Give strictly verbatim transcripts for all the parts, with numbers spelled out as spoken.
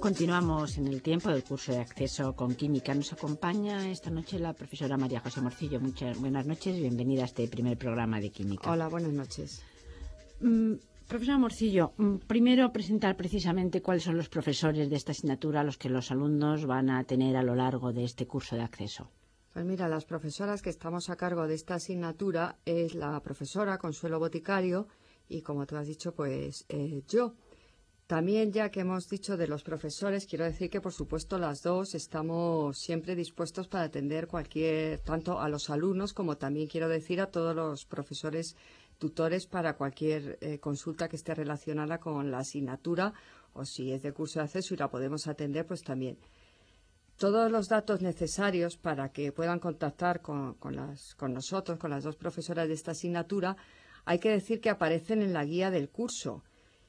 Continuamos en el tiempo del curso de acceso con química. Nos acompaña esta noche la profesora María José Morcillo. Muchas buenas noches, bienvenida a este primer programa de química. Hola, buenas noches. Mm, profesora Morcillo, mm, primero presentar precisamente cuáles son los profesores de esta asignatura a los que los alumnos van a tener a lo largo de este curso de acceso. Pues mira, las profesoras que estamos a cargo de esta asignatura es la profesora Consuelo Boticario y, como tú has dicho, pues eh, yo. También, ya que hemos dicho de los profesores, quiero decir que, por supuesto, las dos estamos siempre dispuestos para atender cualquier, tanto a los alumnos como también quiero decir a todos los profesores tutores para cualquier eh, consulta que esté relacionada con la asignatura o si es de curso de acceso y la podemos atender, pues también. Todos los datos necesarios para que puedan contactar con, con, las, con nosotros, con las dos profesoras de esta asignatura, hay que decir que aparecen en la guía del curso.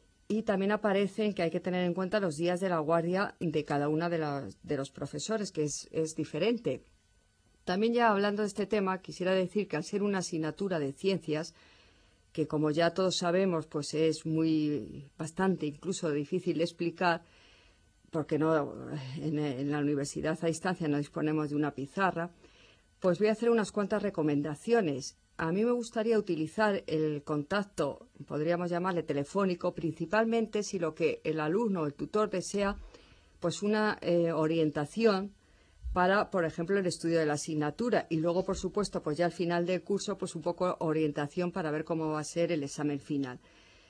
Y también aparecen que hay que tener en cuenta los días de la guardia de cada una de, las, de los profesores, que es, es diferente. También, ya hablando de este tema, quisiera decir que al ser una asignatura de ciencias, que como ya todos sabemos, pues es muy bastante incluso difícil de explicar, porque no en, en la universidad a distancia no disponemos de una pizarra, pues voy a hacer unas cuantas recomendaciones. A mí me gustaría utilizar el contacto, podríamos llamarle telefónico, principalmente si lo que el alumno o el tutor desea, pues una eh, orientación para, por ejemplo, el estudio de la asignatura y luego, por supuesto, pues ya al final del curso, pues un poco orientación para ver cómo va a ser el examen final.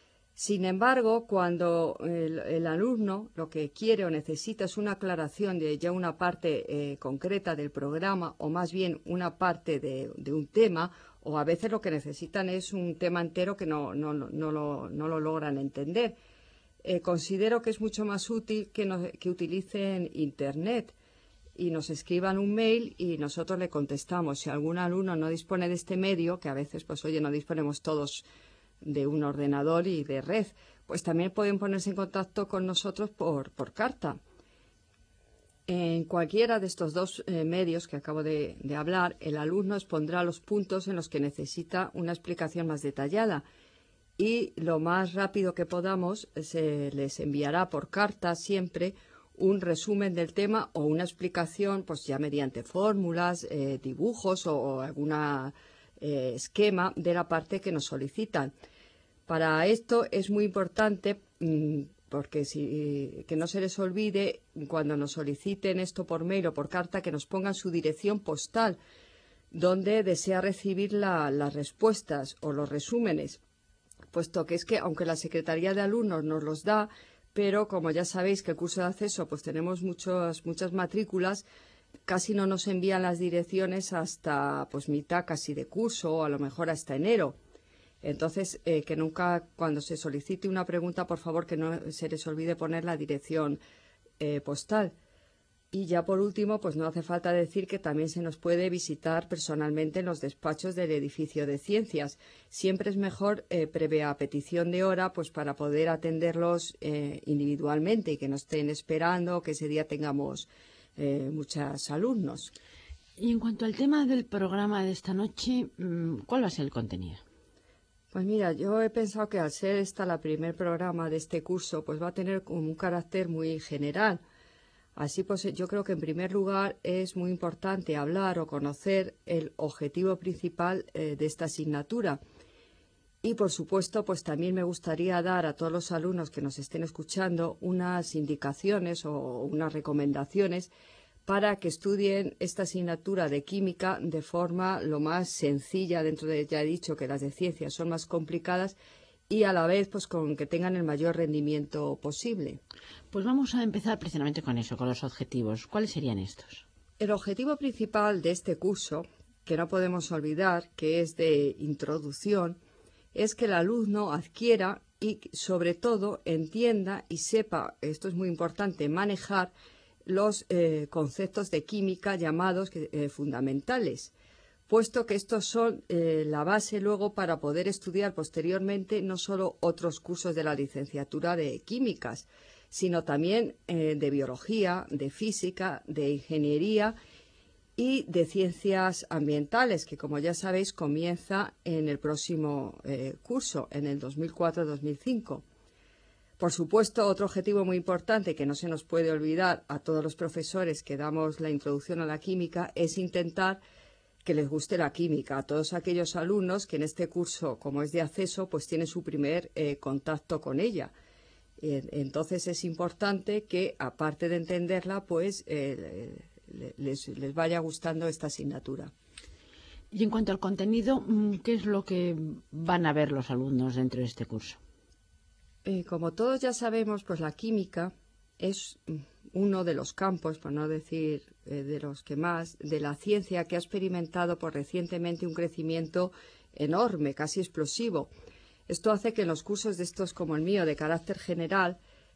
Sin embargo, cuando el, el alumno lo que quiere o necesita es una aclaración de ya una parte eh, concreta del programa o más bien una parte de, de un tema, o a veces lo que necesitan es un tema entero que no, no, no, no, lo, no lo logran entender. Eh, considero que es mucho más útil que, nos, que utilicen Internet y nos escriban un mail y nosotros le contestamos. Si algún alumno no dispone de este medio, que a veces, pues oye, no disponemos todos de un ordenador y de red, pues también pueden ponerse en contacto con nosotros por, por carta. En cualquiera de estos dos eh, medios que acabo de, de hablar, el alumno expondrá los puntos en los que necesita una explicación más detallada y lo más rápido que podamos se les enviará por carta siempre un resumen del tema o una explicación, pues ya mediante fórmulas, eh, dibujos o, o alguna eh, esquema de la parte que nos solicitan. Para esto es muy importante mmm, porque si, que no se les olvide cuando nos soliciten esto por mail o por carta que nos pongan su dirección postal donde desea recibir la, las respuestas o los resúmenes, puesto que es que aunque la Secretaría de Alumnos nos los da, pero como ya sabéis que el curso de acceso pues tenemos muchos, muchas matrículas, casi no nos envían las direcciones hasta pues mitad casi de curso o a lo mejor hasta enero. Entonces, eh, que nunca, cuando se solicite una pregunta, por favor, que no se les olvide poner la dirección eh, postal. Y ya por último, pues no hace falta decir que también se nos puede visitar personalmente en los despachos del edificio de ciencias. Siempre es mejor, eh, previa petición de hora, pues para poder atenderlos eh, individualmente y que no estén esperando que ese día tengamos eh, muchos alumnos. Y en cuanto al tema del programa de esta noche, ¿cuál va a ser el contenido? Pues mira, yo he pensado que al ser esta la primer programa de este curso, pues va a tener un carácter muy general. Así pues, yo creo que en primer lugar es muy importante hablar o conocer el objetivo principal eh, de esta asignatura. Y por supuesto, pues también me gustaría dar a todos los alumnos que nos estén escuchando unas indicaciones o unas recomendaciones para que estudien esta asignatura de química de forma lo más sencilla, dentro de, ya he dicho que las de ciencias son más complicadas, y a la vez pues con que tengan el mayor rendimiento posible. Pues vamos a empezar precisamente con eso, con los objetivos. ¿Cuáles serían estos? El objetivo principal de este curso, que no podemos olvidar, que es de introducción, es que el alumno adquiera y sobre todo entienda y sepa, esto es muy importante, manejar los eh, conceptos de química llamados eh, fundamentales, puesto que estos son eh, la base luego para poder estudiar posteriormente no solo otros cursos de la licenciatura de químicas, sino también eh, de biología, de física, de ingeniería y de ciencias ambientales, que como ya sabéis comienza en el próximo eh, curso, en el dos mil cuatro dos mil cinco. Por supuesto, otro objetivo muy importante que no se nos puede olvidar a todos los profesores que damos la introducción a la química es intentar que les guste la química. A todos aquellos alumnos que en este curso, como es de acceso, pues tienen su primer eh, contacto con ella. Eh, entonces es importante que, aparte de entenderla, pues eh, les, les vaya gustando esta asignatura. Y en cuanto al contenido, ¿qué es lo que van a ver los alumnos dentro de este curso? Eh, como todos ya sabemos, pues la química es uno de los campos, por no decir eh, de los que más, de la ciencia que ha experimentado por recientemente un crecimiento enorme, casi explosivo. Esto hace que en los cursos de estos como el mío, de carácter general,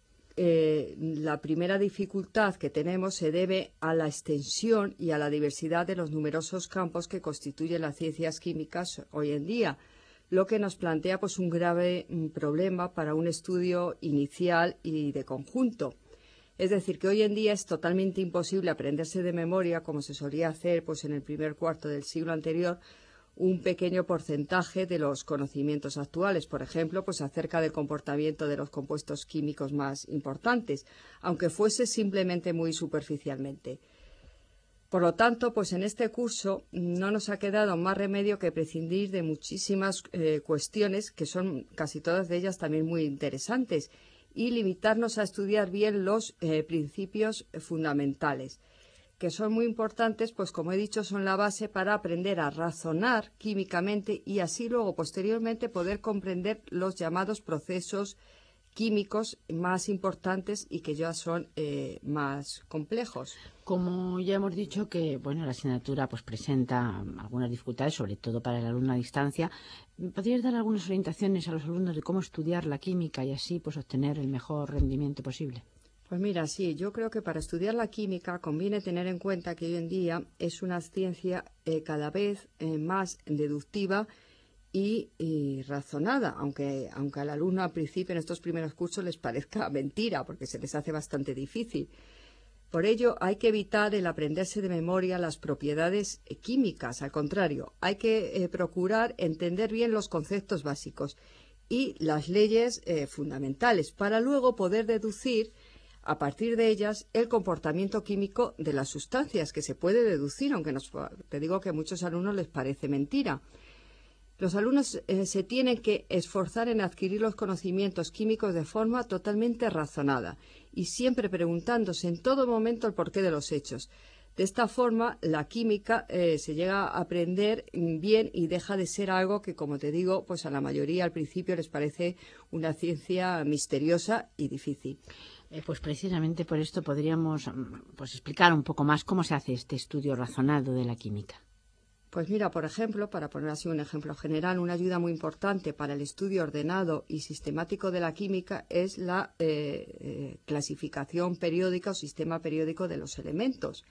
eh, la primera dificultad que tenemos se debe a la extensión y a la diversidad de los numerosos campos que constituyen las ciencias químicas hoy en día, lo que nos plantea pues un grave mm, problema para un estudio inicial y de conjunto. Es decir, que hoy en día es totalmente imposible aprenderse de memoria, como se solía hacer pues en el primer cuarto del siglo anterior, un pequeño porcentaje de los conocimientos actuales, por ejemplo, pues acerca del comportamiento de los compuestos químicos más importantes, aunque fuese simplemente muy superficialmente. Por lo tanto, pues en este curso no nos ha quedado más remedio que prescindir de muchísimas eh, cuestiones, que son casi todas de ellas también muy interesantes, y limitarnos a estudiar bien los eh, principios fundamentales, que son muy importantes, pues como he dicho, son la base para aprender a razonar químicamente y así luego posteriormente poder comprender los llamados procesos químicos más importantes y que ya son eh, más complejos. Como ya hemos dicho que bueno, la asignatura pues presenta algunas dificultades, sobre todo para el alumno a distancia, ¿podrías dar algunas orientaciones a los alumnos de cómo estudiar la química y así pues obtener el mejor rendimiento posible? Pues mira, sí, yo creo que para estudiar la química conviene tener en cuenta que hoy en día es una ciencia eh, cada vez eh, más deductiva y, y razonada, aunque, aunque al alumno al principio en estos primeros cursos les parezca mentira, porque se les hace bastante difícil. Por ello, hay que evitar el aprenderse de memoria las propiedades eh, químicas, al contrario, hay que eh, procurar entender bien los conceptos básicos y las leyes eh, fundamentales, para luego poder deducir a partir de ellas el comportamiento químico de las sustancias, que se puede deducir, aunque nos, te digo que a muchos alumnos les parece mentira. Los alumnos eh, se tienen que esforzar en adquirir los conocimientos químicos de forma totalmente razonada y siempre preguntándose en todo momento el porqué de los hechos. De esta forma, la química eh, se llega a aprender bien y deja de ser algo que, como te digo, pues a la mayoría al principio les parece una ciencia misteriosa y difícil. Eh, pues precisamente por esto podríamos pues, explicar un poco más cómo se hace este estudio razonado de la química. Pues mira, por ejemplo, para poner así un ejemplo general, una ayuda muy importante para el estudio ordenado y sistemático de la química es la eh, eh, clasificación periódica o sistema periódico de los elementos.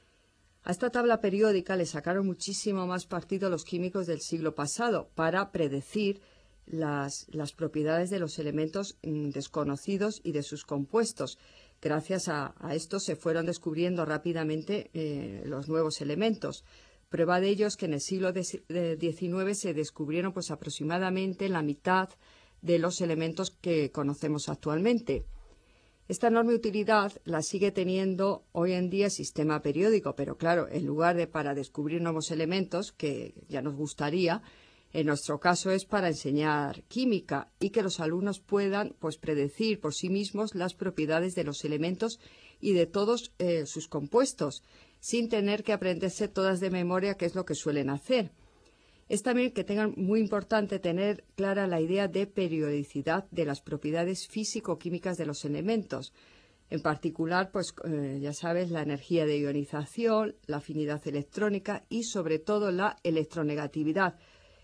A esta tabla periódica le sacaron muchísimo más partido los químicos del siglo pasado para predecir las, las propiedades de los elementos mm, desconocidos y de sus compuestos. Gracias a, a esto se fueron descubriendo rápidamente eh, los nuevos elementos. Prueba de ello es que en el siglo diecinueve se descubrieron pues aproximadamente la mitad de los elementos que conocemos actualmente. Esta enorme utilidad la sigue teniendo hoy en día el sistema periódico, pero claro, en lugar de para descubrir nuevos elementos, que ya nos gustaría, en nuestro caso es para enseñar química y que los alumnos puedan pues predecir por sí mismos las propiedades de los elementos y de todos eh, sus compuestos, sin tener que aprenderse todas de memoria, que es lo que suelen hacer. Es también que tengan muy importante tener clara la idea de periodicidad de las propiedades físico-químicas de los elementos. En particular, pues eh, ya sabes, la energía de ionización, la afinidad electrónica y sobre todo la electronegatividad.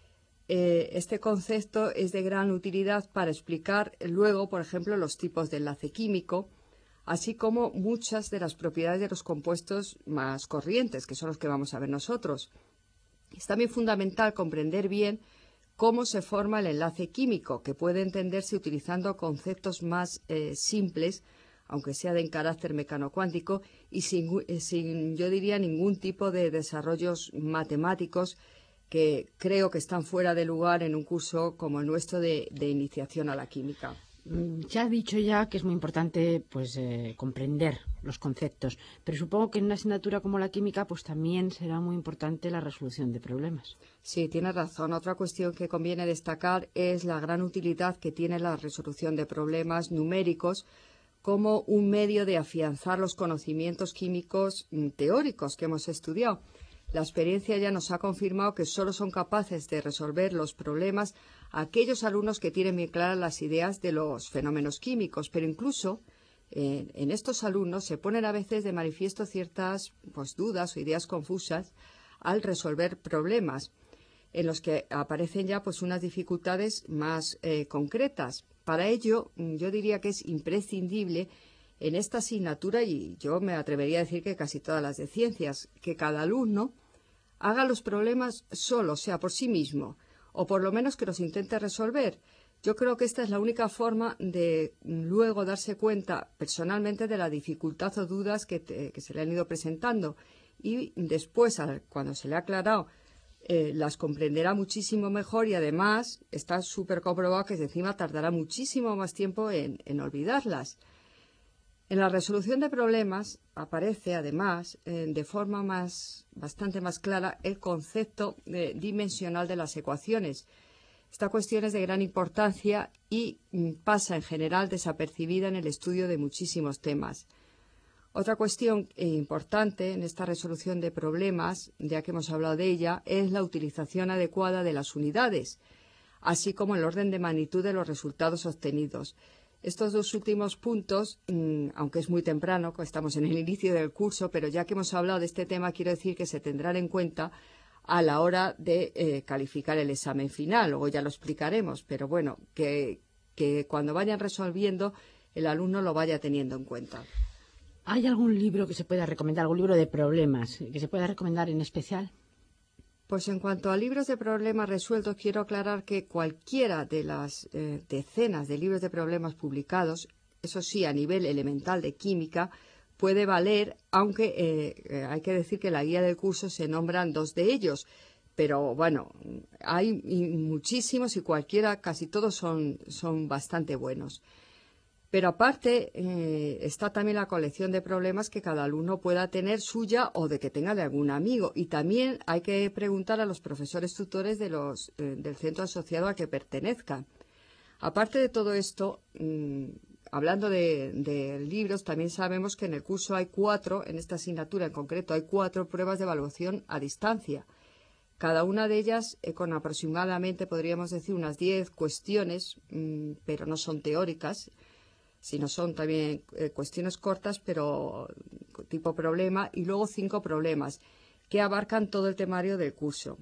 Eh, este concepto es de gran utilidad para explicar luego, por ejemplo, los tipos de enlace químico, así como muchas de las propiedades de los compuestos más corrientes, que son los que vamos a ver nosotros. Es también fundamental comprender bien cómo se forma el enlace químico, que puede entenderse utilizando conceptos más eh, simples, aunque sea de carácter mecanocuántico, y sin, eh, sin, yo diría, ningún tipo de desarrollos matemáticos que creo que están fuera de lugar en un curso como el nuestro de, de iniciación a la química. Se ha dicho ya que es muy importante pues eh, comprender los conceptos, pero supongo que en una asignatura como la química pues también será muy importante la resolución de problemas. Sí, tienes razón. Otra cuestión que conviene destacar es la gran utilidad que tiene la resolución de problemas numéricos como un medio de afianzar los conocimientos químicos teóricos que hemos estudiado. La experiencia ya nos ha confirmado que solo son capaces de resolver los problemas aquellos alumnos que tienen bien claras las ideas de los fenómenos químicos, pero incluso eh, en estos alumnos se ponen a veces de manifiesto ciertas pues, dudas o ideas confusas al resolver problemas, en los que aparecen ya pues, unas dificultades más eh, concretas. Para ello, yo diría que es imprescindible en esta asignatura, y yo me atrevería a decir que casi todas las de ciencias, que cada alumno haga los problemas solo, o sea, por sí mismo, o por lo menos que los intente resolver. Yo creo que esta es la única forma de luego darse cuenta personalmente de la dificultad o dudas que, te, que se le han ido presentando. Y después, cuando se le ha aclarado, eh, las comprenderá muchísimo mejor y además está súper comprobado que encima tardará muchísimo más tiempo en, en olvidarlas. En la resolución de problemas aparece, además, eh, de forma más, bastante más clara el concepto eh, dimensional de las ecuaciones. Esta cuestión es de gran importancia y mm, pasa en general desapercibida en el estudio de muchísimos temas. Otra cuestión eh, importante en esta resolución de problemas, ya que hemos hablado de ella, es la utilización adecuada de las unidades, así como el orden de magnitud de los resultados obtenidos. Estos dos últimos puntos, mmm, aunque es muy temprano, estamos en el inicio del curso, pero ya que hemos hablado de este tema, quiero decir que se tendrán en cuenta a la hora de eh, calificar el examen final. Luego ya lo explicaremos, pero bueno, que, que cuando vayan resolviendo, el alumno lo vaya teniendo en cuenta. ¿Hay algún libro que se pueda recomendar, algún libro de problemas que se pueda recomendar en especial? Pues en cuanto a libros de problemas resueltos, quiero aclarar que cualquiera de las eh, decenas de libros de problemas publicados, eso sí, a nivel elemental de química, puede valer, aunque eh, eh, hay que decir que en la guía del curso se nombran dos de ellos. Pero bueno, hay muchísimos y cualquiera, casi todos son, son bastante buenos. Pero aparte eh, está también la colección de problemas que cada alumno pueda tener suya o de que tenga de algún amigo. Y también hay que preguntar a los profesores tutores de los, eh, del centro asociado a que pertenezcan. Aparte de todo esto, mmm, hablando de, de libros, también sabemos que en el curso hay cuatro, en esta asignatura en concreto, hay cuatro pruebas de evaluación a distancia. Cada una de ellas eh, con aproximadamente, podríamos decir, unas diez cuestiones, mmm, pero no son teóricas, sino son también eh, cuestiones cortas, pero tipo problema, y luego cinco problemas que abarcan todo el temario del curso.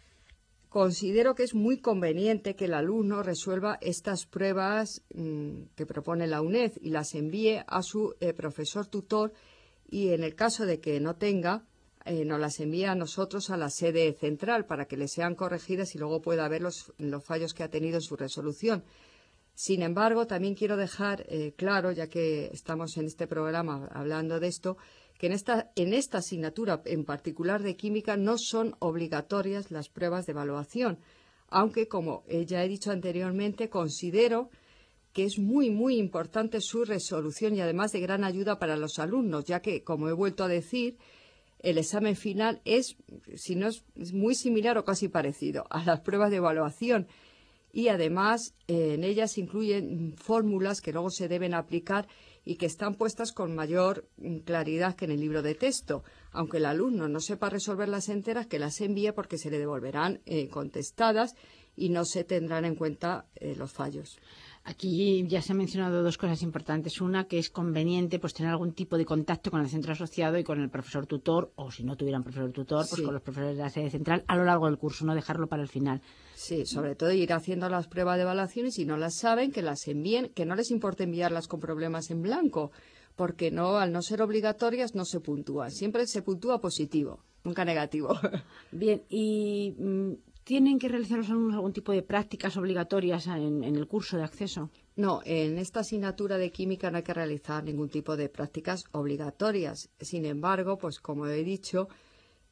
Considero que es muy conveniente que el alumno resuelva estas pruebas mmm, que propone la UNED y las envíe a su eh, profesor tutor, y en el caso de que no tenga, eh, nos las envía a nosotros a la sede central para que le sean corregidas y luego pueda ver los, los fallos que ha tenido en su resolución. Sin embargo, también quiero dejar eh, claro, ya que estamos en este programa hablando de esto, que en esta, en esta asignatura en particular de química no son obligatorias las pruebas de evaluación, aunque, como ya he dicho anteriormente, considero que es muy, muy importante su resolución y además de gran ayuda para los alumnos, ya que, como he vuelto a decir, el examen final es, si no es, es muy similar o casi parecido a las pruebas de evaluación. Y además eh, en ellas incluyen fórmulas que luego se deben aplicar y que están puestas con mayor claridad que en el libro de texto. Aunque el alumno no sepa resolverlas enteras, que las envíe porque se le devolverán eh, contestadas y no se tendrán en cuenta eh, los fallos. Aquí ya se han mencionado dos cosas importantes. Una, que es conveniente pues tener algún tipo de contacto con el centro asociado y con el profesor tutor, o si no tuvieran profesor tutor, pues sí, con los profesores de la sede central a lo largo del curso, no dejarlo para el final. Sí, sobre todo ir haciendo las pruebas de evaluación y si no las saben, que las envíen, que no les importe enviarlas con problemas en blanco, porque no, al no ser obligatorias no se puntúa. Siempre se puntúa positivo, nunca negativo. Bien, y mmm, ¿tienen que realizar los alumnos algún tipo de prácticas obligatorias en, en el curso de acceso? No, en esta asignatura de química no hay que realizar ningún tipo de prácticas obligatorias. Sin embargo, pues como he dicho,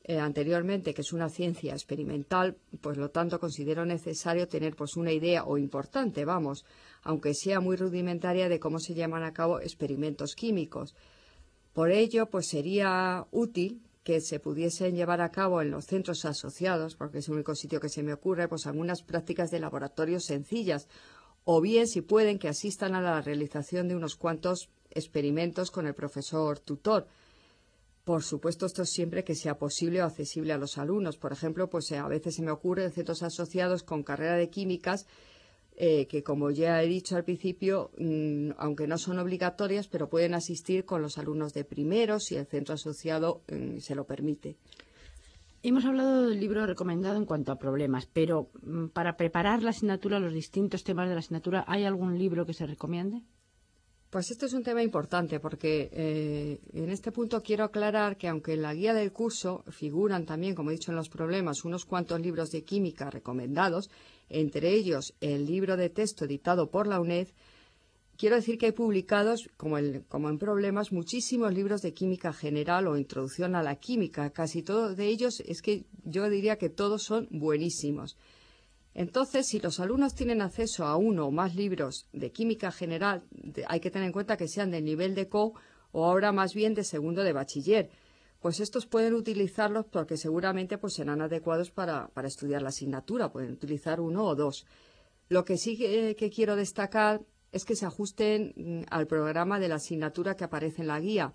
eh, anteriormente, que es una ciencia experimental, pues lo tanto considero necesario tener pues una idea, o importante, vamos, aunque sea muy rudimentaria, de cómo se llevan a cabo experimentos químicos. Por ello, pues sería útil que se pudiesen llevar a cabo en los centros asociados, porque es el único sitio que se me ocurre, pues algunas prácticas de laboratorio sencillas, o bien, si pueden, que asistan a la realización de unos cuantos experimentos con el profesor tutor. Por supuesto, esto siempre que sea posible o accesible a los alumnos. Por ejemplo, pues a veces se me ocurre en centros asociados con carrera de químicas, eh, que como ya he dicho al principio, mmm, aunque no son obligatorias, pero pueden asistir con los alumnos de primero si el centro asociado mmm, se lo permite. Hemos hablado del libro recomendado en cuanto a problemas, pero mmm, para preparar la asignatura, los distintos temas de la asignatura, ¿hay algún libro que se recomiende? Pues este es un tema importante porque eh, en este punto quiero aclarar que aunque en la guía del curso figuran también, como he dicho en los problemas, unos cuantos libros de química recomendados, entre ellos el libro de texto editado por la UNED, quiero decir que hay publicados, como, el, como en problemas, muchísimos libros de química general o introducción a la química. Casi todos de ellos, es que yo diría que todos son buenísimos. Entonces, si los alumnos tienen acceso a uno o más libros de química general, de, hay que tener en cuenta que sean del nivel de C O o ahora más bien de segundo de bachiller, pues estos pueden utilizarlos porque seguramente pues serán adecuados para, para estudiar la asignatura, pueden utilizar uno o dos. Lo que sí que, que quiero destacar es que se ajusten mm, al programa de la asignatura que aparece en la guía.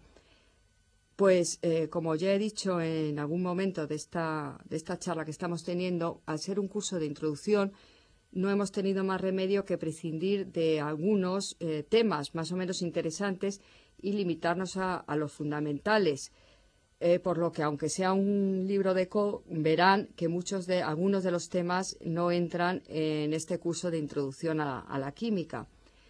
Pues, eh, como ya he dicho en algún momento de esta, de esta charla que estamos teniendo, al ser un curso de introducción, no hemos tenido más remedio que prescindir de algunos eh, temas más o menos interesantes y limitarnos a, a los fundamentales. Eh, por lo que, aunque sea un libro de C O, verán que muchos de, algunos de los temas no entran en este curso de introducción a, a la química.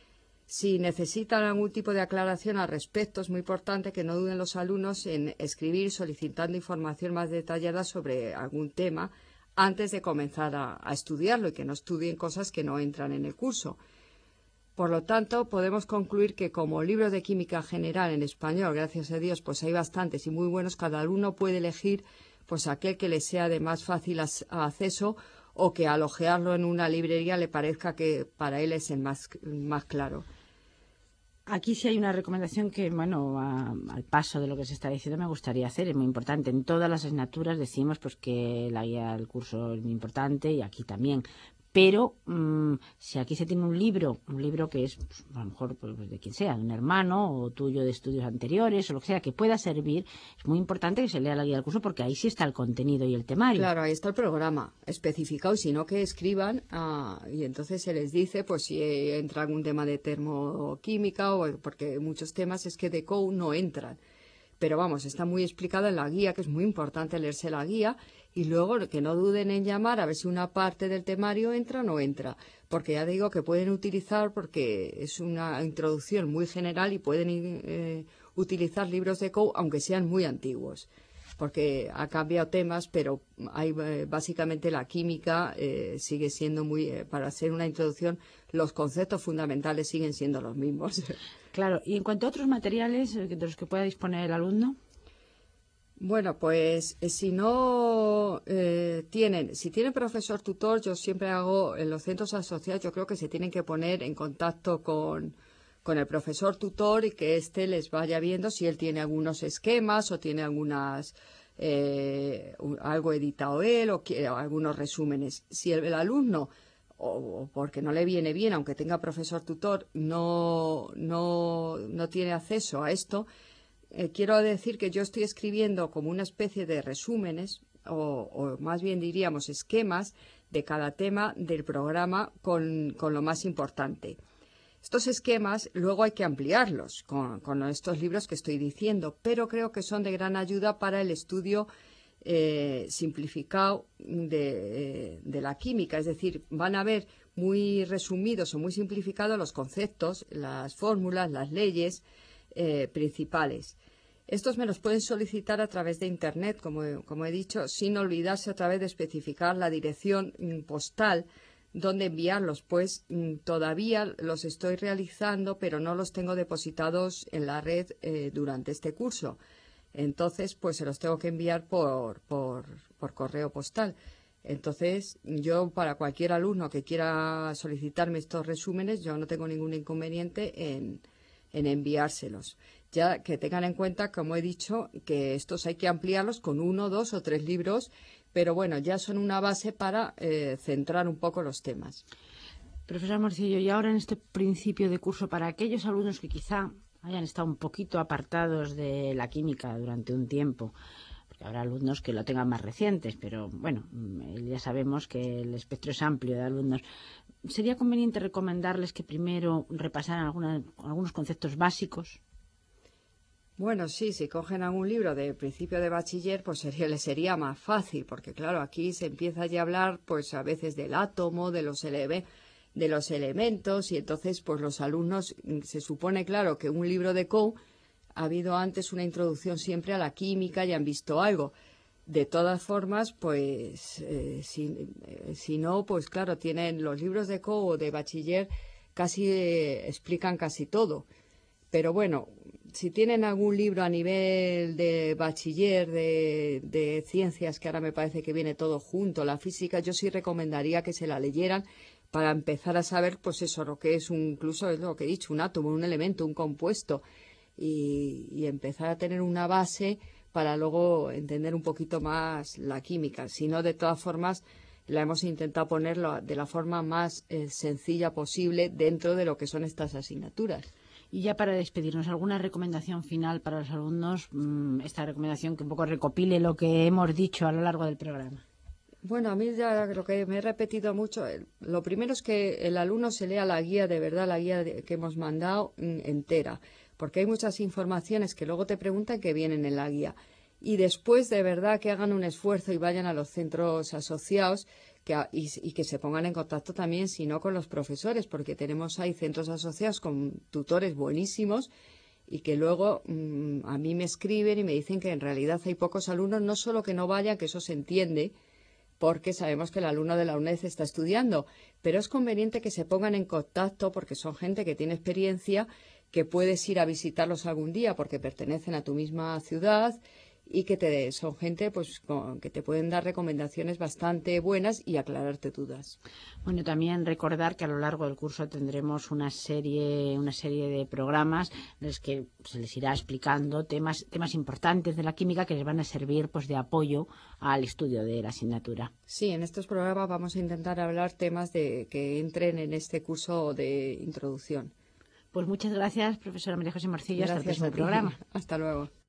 Si necesitan algún tipo de aclaración al respecto, es muy importante que no duden los alumnos en escribir solicitando información más detallada sobre algún tema antes de comenzar a, a estudiarlo y que no estudien cosas que no entran en el curso. Por lo tanto, podemos concluir que como libros de química general en español, gracias a Dios, pues hay bastantes y muy buenos, cada alumno puede elegir pues aquel que le sea de más fácil acceso o que al ojearlo en una librería le parezca que para él es el más, más claro. Aquí sí hay una recomendación que, bueno, a, al paso de lo que se está diciendo me gustaría hacer, es muy importante. En todas las asignaturas decimos pues que la guía del curso es muy importante y aquí también. Pero mmm, si aquí se tiene un libro, un libro que es pues, a lo mejor pues, de quien sea, de un hermano o tuyo de estudios anteriores o lo que sea, que pueda servir, es muy importante que se lea la guía del curso porque ahí sí está el contenido y el temario. Claro, ahí está el programa especificado, y si no que escriban ah, y entonces se les dice pues si entra algún tema de termoquímica o porque muchos temas es que de C O no entran. Pero vamos, está muy explicada en la guía, que es muy importante leerse la guía y luego que no duden en llamar a ver si una parte del temario entra o no entra. Porque ya digo que pueden utilizar, porque es una introducción muy general y pueden eh, utilizar libros de C O aunque sean muy antiguos. Porque ha cambiado temas, pero hay eh, básicamente la química eh, sigue siendo muy, eh, para hacer una introducción, los conceptos fundamentales siguen siendo los mismos. Claro, y en cuanto a otros materiales de los que pueda disponer el alumno. Bueno, pues eh, si no eh, tienen, si tienen profesor tutor, yo siempre hago en los centros asociados, yo creo que se tienen que poner en contacto con, con el profesor tutor y que éste les vaya viendo si él tiene algunos esquemas o tiene algunas eh, algo editado él o, quiere, o algunos resúmenes. Si el, el alumno o porque no le viene bien, aunque tenga profesor tutor, no, no, no tiene acceso a esto, eh, quiero decir que yo estoy escribiendo como una especie de resúmenes, o, o más bien diríamos esquemas, de cada tema del programa con, con lo más importante. Estos esquemas luego hay que ampliarlos con, con estos libros que estoy diciendo, pero creo que son de gran ayuda para el estudio Eh, simplificado de, eh, de la química, es decir, van a ver muy resumidos o muy simplificados los conceptos, las fórmulas, las leyes eh, principales. Estos me los pueden solicitar a través de Internet, como, como he dicho, sin olvidarse otra vez de especificar la dirección mm, postal donde enviarlos, pues mm, todavía los estoy realizando, pero no los tengo depositados en la red eh, durante este curso. Entonces, pues se los tengo que enviar por, por, por correo postal. Entonces, yo para cualquier alumno que quiera solicitarme estos resúmenes, yo no tengo ningún inconveniente en, en enviárselos. Ya que tengan en cuenta, como he dicho, que estos hay que ampliarlos con uno, dos o tres libros, pero bueno, ya son una base para eh, centrar un poco los temas. Profesor Morcillo, y ahora en este principio de curso, para aquellos alumnos que quizá hayan estado un poquito apartados de la química durante un tiempo, porque habrá alumnos que lo tengan más recientes, pero bueno, ya sabemos que el espectro es amplio de alumnos. ¿Sería conveniente recomendarles que primero repasaran alguna, algunos conceptos básicos? Bueno, sí, si cogen algún libro de principio de bachiller, pues sería, les sería más fácil, porque claro, aquí se empieza ya a hablar, pues a veces del átomo, de los elementos, de los elementos y entonces pues los alumnos, se supone claro que un libro de Coe ha habido antes una introducción siempre a la química y han visto algo. De todas formas, pues eh, si, eh, si no, pues claro, tienen los libros de Coe o de bachiller casi eh, explican casi todo. Pero bueno, si tienen algún libro a nivel de bachiller, de, de ciencias, que ahora me parece que viene todo junto, la física, yo sí recomendaría que se la leyeran para empezar a saber, pues eso, lo que es un, incluso es lo que he dicho, un átomo, un elemento, un compuesto, y, y empezar a tener una base para luego entender un poquito más la química. Si no, de todas formas, la hemos intentado ponerlo de la forma más eh, sencilla posible dentro de lo que son estas asignaturas. Y ya para despedirnos, ¿alguna recomendación final para los alumnos? Esta recomendación que un poco recopile lo que hemos dicho a lo largo del programa. Bueno, a mí ya lo que me he repetido mucho, lo primero es que el alumno se lea la guía, de verdad, la guía que hemos mandado entera, porque hay muchas informaciones que luego te preguntan que vienen en la guía. Y después, de verdad, que hagan un esfuerzo y vayan a los centros asociados que, y, y que se pongan en contacto también, si no, con los profesores, porque tenemos ahí centros asociados con tutores buenísimos y que luego mmm, a mí me escriben y me dicen que en realidad hay pocos alumnos, no solo que no vayan, que eso se entiende, porque sabemos que el alumno de la UNED está estudiando, pero es conveniente que se pongan en contacto porque son gente que tiene experiencia, que puedes ir a visitarlos algún día porque pertenecen a tu misma ciudad y que te, son gente pues con, que te pueden dar recomendaciones bastante buenas y aclararte dudas. Bueno, también recordar que a lo largo del curso tendremos una serie, una serie de programas en los que se les irá explicando temas, temas importantes de la química que les van a servir pues de apoyo al estudio de la asignatura. Sí, en estos programas vamos a intentar hablar temas de que entren en este curso de introducción. Pues muchas gracias, profesora María José Morcillo. Gracias hasta el próximo programa. Hasta luego.